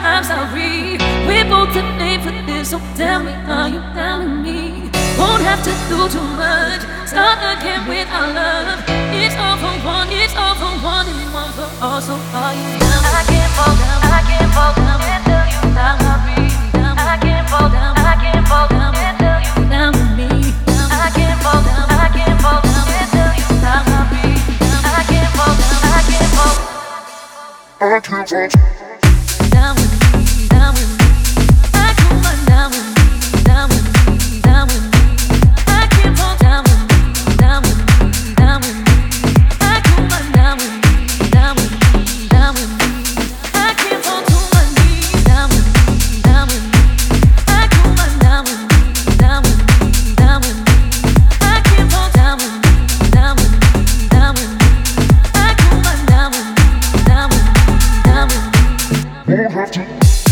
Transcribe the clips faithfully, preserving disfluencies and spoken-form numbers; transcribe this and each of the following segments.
I'm sorry. We both to blame for this, so tell me, are you down with me? Won't have to do too much. Start again with our love. It's all for one, it's all for one, and one for all. So are you down? I can't fall down, I can't fall down until you down with me. I can't fall down, I can't fall down until you down with me. I can't fall down, I can't fall down until you down with me. I can't fall down, I can't fall. I can't fall down with me, down with me. I can't fall down with me, down with me, down with me. I can't fall down with me, down with me, down with me. I can't fall down with me, down with me, down with me. I can't fall to my knees, down with me, down with me. I can't fall down with me, down with me, down with me. I can't fall down with me, down with me, down with me. I can't fall down with me, down with me, down with me. Won't have to.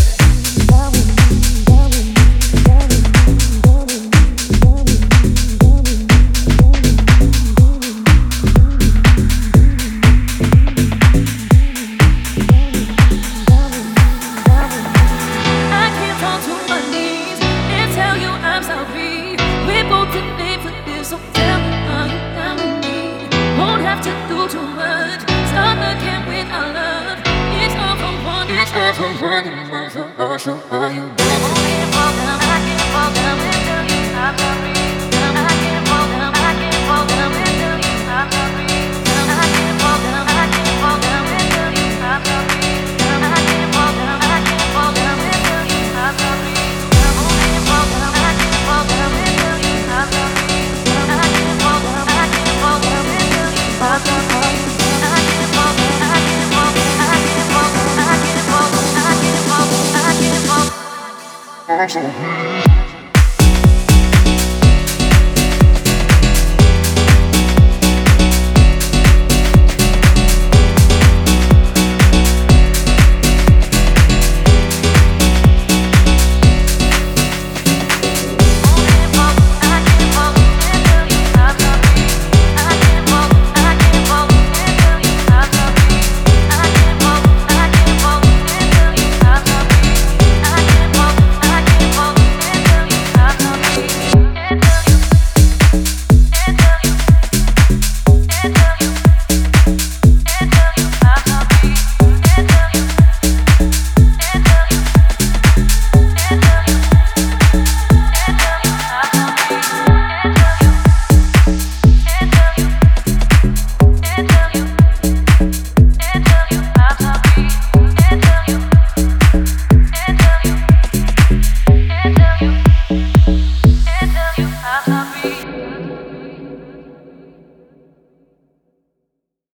So are you down? I can't fall down, I can't fall down until you stop the beat. I can't fall down, I can't fall down until you stop the beat. I can't fall down, I can't fall down until you stop the beat. I can't fall down, I can't fall down until you stop the beat. I can't fall down, I can't fall down until you stop the beat. I can't fall down, I can't fall down until you stop the beat. I can't fall down, I can't fall down, I can't fall down, I can't fall down, I can't fall down. I'm so